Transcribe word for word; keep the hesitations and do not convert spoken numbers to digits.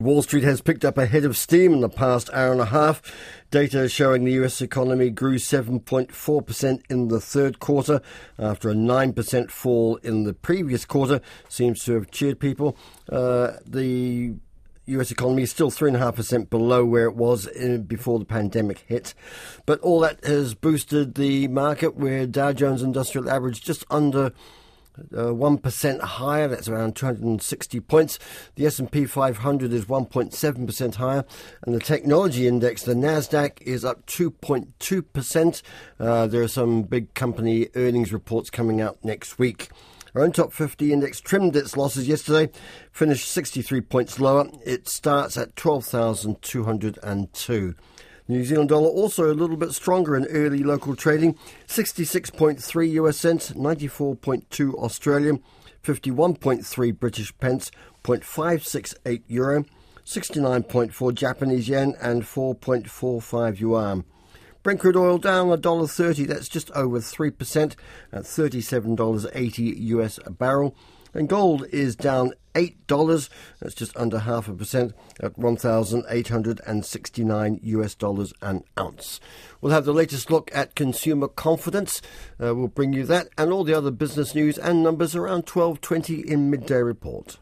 Wall Street has picked up a head of steam in the past hour and a half. Data showing the U S economy grew seven point four percent in the third quarter after a nine percent fall in the previous quarter. Seems to have cheered people. Uh, the U S economy is still three point five percent below where it was in, before the pandemic hit. But all that has boosted the market, where Dow Jones Industrial Average just under Uh, one percent higher, that's around two hundred sixty points. The S and P five hundred is one point seven percent higher, and the technology index, the Nasdaq, is up two point two percent. Uh, there are some big company earnings reports coming out next week. Our own top fifty index trimmed its losses yesterday, finished sixty-three points lower. It starts at twelve thousand two hundred two. New Zealand dollar also a little bit stronger in early local trading, sixty-six point three U S cents, ninety-four point two Australian, fifty-one point three British pence, zero point five six eight euro, sixty-nine point four Japanese yen and four point four five yuan. Brent crude oil down one dollar thirty, that's just over three percent at thirty-seven dollars eighty U S a barrel. And gold is down eight dollars, that's just under half a percent at one thousand eight hundred sixty-nine U S dollars an ounce. We'll have the latest look at consumer confidence. Uh, we'll bring you that and all the other business news and numbers around twelve twenty in Midday Report.